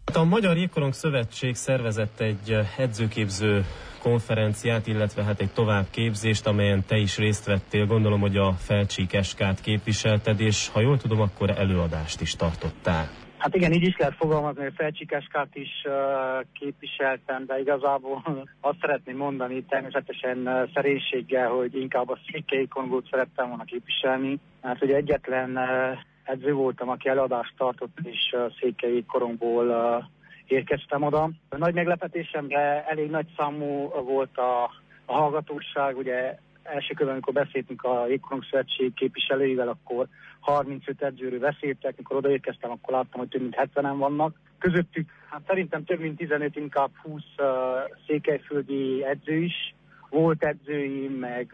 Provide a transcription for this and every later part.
A Magyar Jégkorong Szövetség szervezett egy edzőképző konferenciát, illetve hát egy továbbképzést, amelyen te is részt vettél. Gondolom, hogy a Felcsík SK-t képviselted, és ha jól tudom, akkor előadást is tartottál. Hát igen, így is lehet fogalmazni, hogy a Felcsík SK-t is képviseltem, de igazából azt szeretném mondani természetesen szerénységgel, hogy inkább a Székely Korongot szerettem volna képviselni, mert ugye egyetlen edző voltam, aki előadást tartott, és Székely Korongból érkeztem oda. Nagy meglepetésemre elég nagy számú volt a hallgatóság, ugye első körben, amikor beszéltünk a Jégkorong Szövetség képviselőivel, akkor 35 edzőről beszéltek, mikor odaérkeztem, akkor láttam, hogy több mint 70-en vannak. Közöttük, hát szerintem több mint 15, inkább 20 székelyföldi edző is. Volt edzőim, meg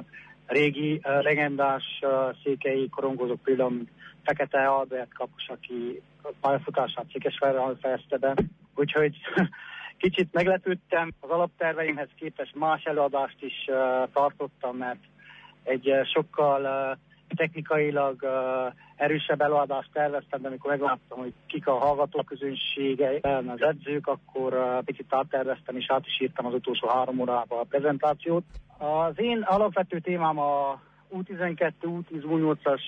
régi legendás székely korongozók, például Fekete Albert kapus, aki a pályafutását Székesfehérváron fejezte be. Úgyhogy kicsit meglepődtem, az alapterveimhez képest más előadást is tartottam, mert egy sokkal technikailag erősebb előadást terveztem, de amikor megláttam, hogy kik a hallgatóközönsége, az edzők, akkor picit átterveztem, és át is írtam az utolsó 3 órába a prezentációt. Az én alapvető témám a U12, U10, U8-as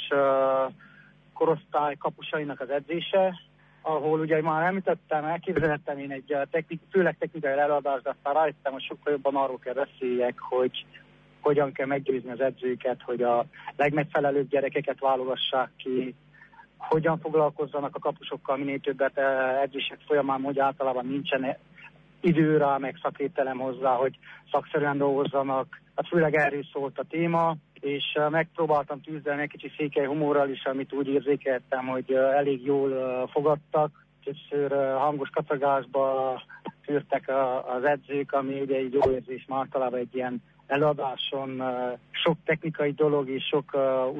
korosztály kapusainak az edzése, ahol ugye már említettem, elképzelhettem én egy főleg technikai előadást, de aztán rájöttem, hogy sokkal jobban arról kell beszéljek, hogy hogyan kell meggyőzni az edzőket, hogy a legmegfelelőbb gyerekeket válogassák ki, hogyan foglalkozzanak a kapusokkal minél többet edzések folyamán, hogy általában nincsen idő rá, meg szakértelem hozzá, hogy szakszerűen dolgozzanak. Hát főleg erről szólt a téma, és megpróbáltam tűzdelni egy kicsi székely humorral is, amit úgy érzékeltem, hogy elég jól fogadtak. Többször hangos kacagásba tűrtek az edzők, ami ugye egy jó érzés, már általában egy ilyen előadáson sok technikai dolog és sok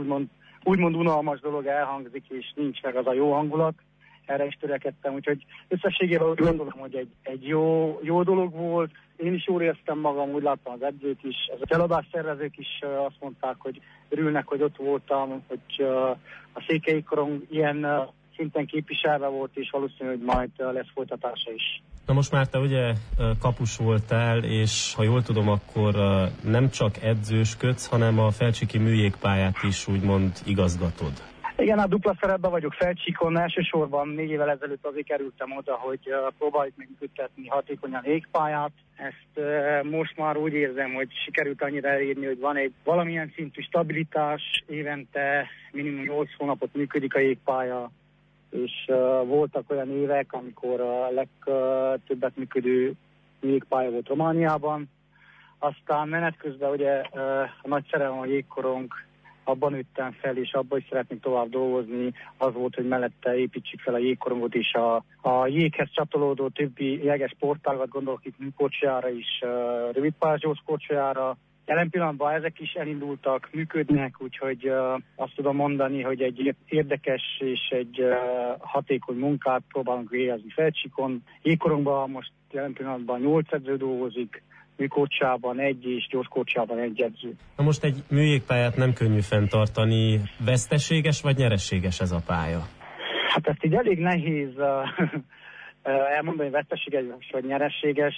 úgymond unalmas dolog elhangzik, és nincs meg az a jó hangulat. Erre is törekedtem, úgyhogy összességében gondolom, hogy egy jó dolog volt. Én is jól éreztem magam, úgy láttam az edzők is. Az eladásszervezők is azt mondták, hogy örülnek, hogy ott voltam, hogy a Székely Korong ilyen szinten képviselve volt, és valószínű, hogy majd lesz folytatása is. Na most már te ugye kapus voltál, és ha jól tudom, akkor nem csak edzősködsz, hanem a felcsíki műjégpályát is úgymond igazgatod. Igen, hát dupla szerepben vagyok Felcsíkon, elsősorban 4 évvel ezelőtt azért kerültem oda, hogy próbáljuk meg működtetni hatékonyan jégpályát. Ezt most már úgy érzem, hogy sikerült annyira elérni, hogy van egy valamilyen szintű stabilitás, évente minimum 8 hónapot működik a jégpálya, és voltak olyan évek, amikor a legtöbbet működő jégpálya volt Romániában. Aztán menet közben ugye a nagy szerelem a jégkorong, abban nőttem fel, és abban is szeretnék tovább dolgozni. Az volt, hogy mellette építsük fel a jégkorongot, és a jéghez csatolódó többi jeges sportágat, gondolok itt műkorcsolyára is, rövidpályás gyorskorcsolyára. Jelen pillanatban ezek is elindultak, működnek, úgyhogy azt tudom mondani, hogy egy érdekes és egy hatékony munkát próbálunk végezni Felcsíkon. Jégkorongban most jelen pillanatban 8 edző dolgozik, műkorcsában 1 és gyorskorcsában 1 edző. Na most egy műjégpályát nem könnyű fenntartani. Veszteséges vagy nyereséges ez a pálya? Hát ezt így elég nehéz elmondani, hogy veszteséges vagy nyereséges.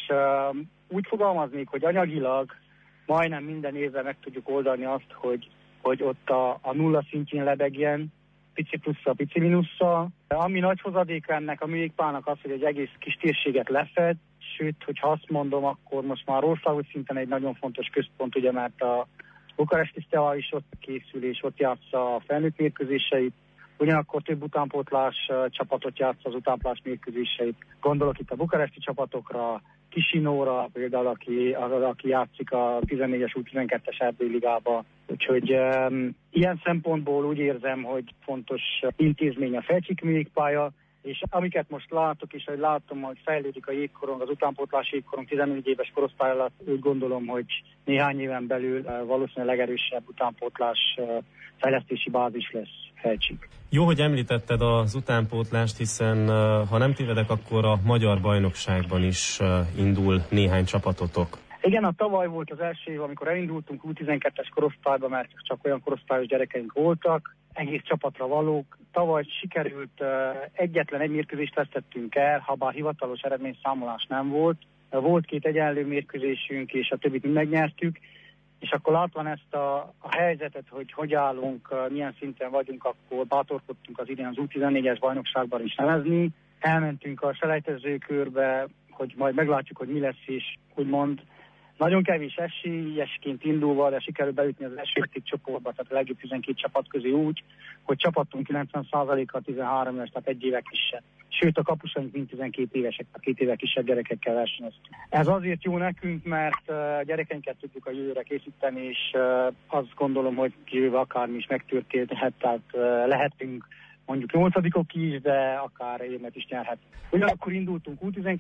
Úgy fogalmaznék, hogy anyagilag majdnem minden évben meg tudjuk oldani azt, hogy ott a nulla szintjén lebegjen, pici plusszal, pici minusszal. Ami nagy hozadéka ennek a műjégpályának az, hogy egy egész kis térséget lefed, sőt, hogyha azt mondom, akkor most már országos szinten egy nagyon fontos központ, ugye, mert a Bukaresti Steaua is ott készül, és ott játsza a felnőtt mérkőzéseit, ugyanakkor több utánpótlás csapatot játsza az utánpótlás mérkőzéseit. Gondolok itt a bukaresti csapatokra, Kisinóra, például aki játszik a 14-es, U12-es Erdélyi Ligába. Úgyhogy ilyen szempontból úgy érzem, hogy fontos intézmény a Felcsík műjégpálya, és amiket most látok, és hogy látom, hogy fejlődik a jégkorong, az utánpótlás jégkorong 14 éves korosztály alatt, úgy gondolom, hogy néhány éven belül valószínűleg legerősebb utánpótlás fejlesztési bázis lesz Felcsík. Jó, hogy említetted az utánpótlást, hiszen ha nem tévedek, akkor a magyar bajnokságban is indul néhány csapatotok. Igen, a tavaly volt az első év, amikor elindultunk U12-es korosztályba, mert csak olyan korosztályos gyerekeink voltak, egész csapatra valók. Tavaly sikerült, egyetlen egy mérkőzést vesztettünk el, ha bár hivatalos eredményszámolás nem volt. Volt 2 egyenlő mérkőzésünk, és a többit mi megnyertük, és akkor látvan ezt a helyzetet, hogy állunk, milyen szinten vagyunk, akkor bátorkodtunk az idén az U14-es bajnokságban is nevezni. Elmentünk a selejtezőkörbe, hogy majd meglátjuk, hogy mi lesz, és úgymond nagyon kevés esélyesként indulva, de sikerült beütni az első 5 csoportba, tehát a legjobb 12 csapat közé úgy, hogy csapatunk 90%-a 13 éves, tehát 1 éve kisebb. Sőt, a kapusaink mind 12 évesek, tehát 2 éve kisebb gyerekekkel versenyeztünk. Ez azért jó nekünk, mert gyerekeinket tudjuk a jövőre készíteni, és azt gondolom, hogy jövőre akármi is megtörténhet, tehát lehetünk mondjuk 8-ok is, de akár érmet is nyerhet. Ugyanakkor indultunk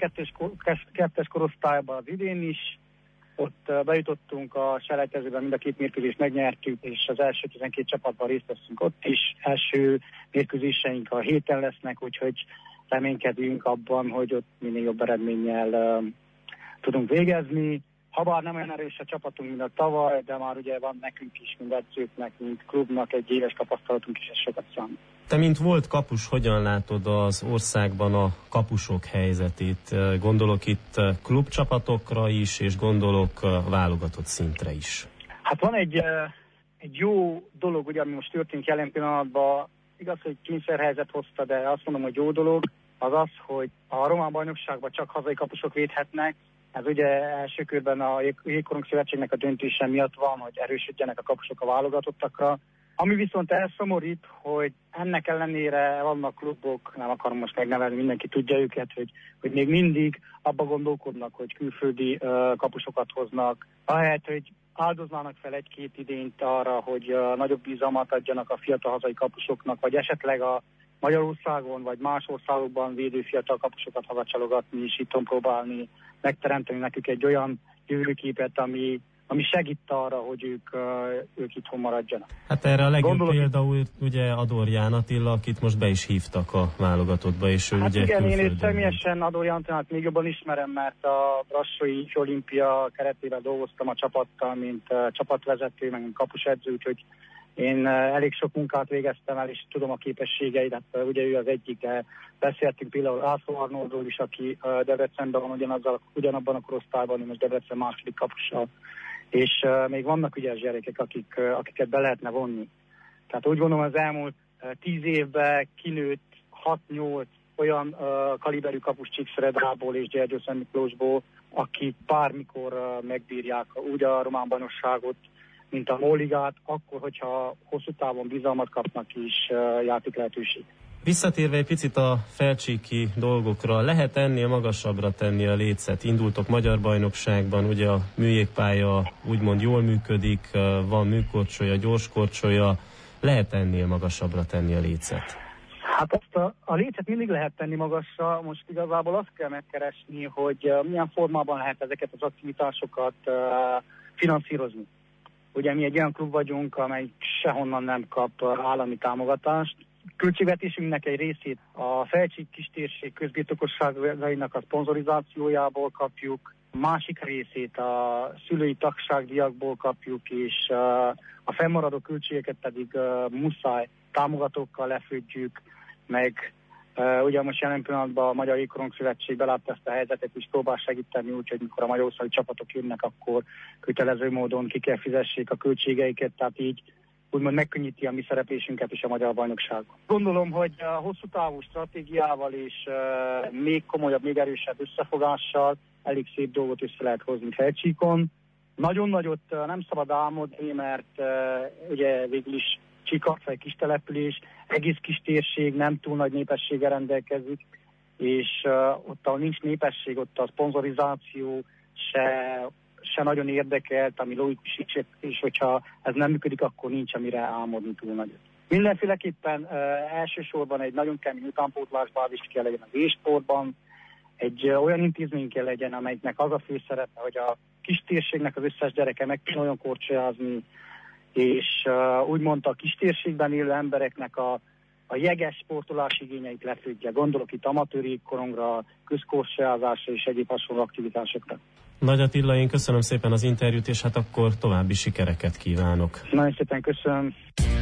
U12-es korosztályban az idén is, ott bejutottunk a selejtezőben, mind a 2 mérkőzést megnyertük, és az első 12 csapatban részt veszünk ott is. Első mérkőzéseink a héten lesznek, úgyhogy reménykedünk abban, hogy ott minél jobb eredménnyel tudunk végezni. Habár nem olyan erős a csapatunk, mint a tavaly, de már ugye van nekünk is, mint edzőknek, mint klubnak egy éves tapasztalatunk is, ez sokat számít. Te, mint volt kapus, hogyan látod az országban a kapusok helyzetét? Gondolok itt klubcsapatokra is, és gondolok válogatott szintre is. Hát van egy jó dolog, ugye, ami most történik jelen pillanatban. Igaz, hogy kényszerhelyzet hozta, de azt mondom, hogy jó dolog, az az, hogy a román bajnokságban csak hazai kapusok védhetnek. Ez ugye első körben a Jégkorong Szövetségnek a döntése miatt van, hogy erősödjenek a kapusok a válogatottakra. Ami viszont elszomorít, hogy ennek ellenére vannak klubok, nem akarom most megnevezni, mindenki tudja őket, hogy még mindig abba gondolkodnak, hogy külföldi kapusokat hoznak. Ahelyett, hogy áldoznának fel 1-2 idényt arra, hogy nagyobb bizalmat adjanak a fiatal hazai kapusoknak, vagy esetleg a Magyarországon vagy más országokban védő fiatal kapusokat hazacsalogatni, és itthon próbálni megteremteni nekük egy olyan jövőképet, ami segít arra, hogy ők itthon maradjanak. Hát erre a legjobb például ugye Adorján Attila, akit most be is hívtak a válogatottba, és ő hát ugye igen, én személyesen Adorján Attilát még jobban ismerem, mert a Brassói Olimpia keretében dolgoztam a csapattal, mint csapatvezető, meg mint kapusedző, úgyhogy én elég sok munkát végeztem el, és tudom a képességeit, hát ugye ő az egyik, de beszéltünk például László Arnoldról is, aki Debrecenben van ugyanabban a korosztályban, most Debrecen második kapussal, és még vannak ügyes gyerekek, akiket be lehetne vonni. Tehát úgy gondolom, az elmúlt 10 évben kinőtt 6-8 olyan kaliberű kapus Csíkszeredából és Gyergyószent Miklósból, akik bármikor megbírják úgy a román bajnokságot, mint a Móligát, akkor, hogyha hosszú távon bizalmat kapnak is játék lehetőség. Visszatérve egy picit a felcsíki dolgokra, lehet ennél magasabbra tenni a lécet? Indultok magyar bajnokságban, ugye a műjégpálya úgymond jól működik, van műkorcsolya, gyorskorcsolya, lehet ennél magasabbra tenni a lécet? Hát azt a lécet mindig lehet tenni magasra, most igazából azt kell megkeresni, hogy milyen formában lehet ezeket az aktivitásokat finanszírozni. Ugye mi egy olyan klub vagyunk, amely sehonnan nem kap állami támogatást. Költségvetésünknek egy részét a Felcsík kistérség közbirtokosságainak a szponzorizációjából kapjuk, másik részét a szülői tagságdíjakból kapjuk, és a fennmaradó költségeket pedig muszáj támogatókkal lefedjük, meg ugye most jelen pillanatban a Magyar Jégkorong Szövetség belátta ezt a helyzetet, és próbál segíteni úgy, hogy mikor a magyarországi csapatok jönnek, akkor kötelező módon ki kell fizessék a költségeiket, tehát így úgymond megkönnyíti a mi szereplésünket is a magyar bajnokságban. Gondolom, hogy a hosszú távú stratégiával és még komolyabb, még erősebb összefogással elég szép dolgot össze lehet hozni Felcsíkon. Nagyon nagyot nem szabad álmodni, mert ugye végül is Csíkharca egy kis település, egész kis térség, nem túl nagy népességgel rendelkezik, és ott, ahol nincs népesség, ott a szponzorizáció se nagyon érdekelt, ami logikus is, és hogyha ez nem működik, akkor nincs amire álmodni túl nagyot. Mindenféleképpen elsősorban egy nagyon kemény utánpótlásbázis kell legyen az e-sportban, egy olyan intézmény kell legyen, amelyiknek az a fő szerepe, hogy a kis térségnek az összes gyereke meg tudjon olyan korcsolyázni, és úgymond a kis térségben élő embereknek a jeges sportolási igényeit lefedje. Gondolok itt amatőr jégkorongra, közkorcsolyázásra és egyéb hasonló aktivitásokra. Nagy Attila, én köszönöm szépen az interjút, és hát akkor további sikereket kívánok. Nagyon szépen köszönöm.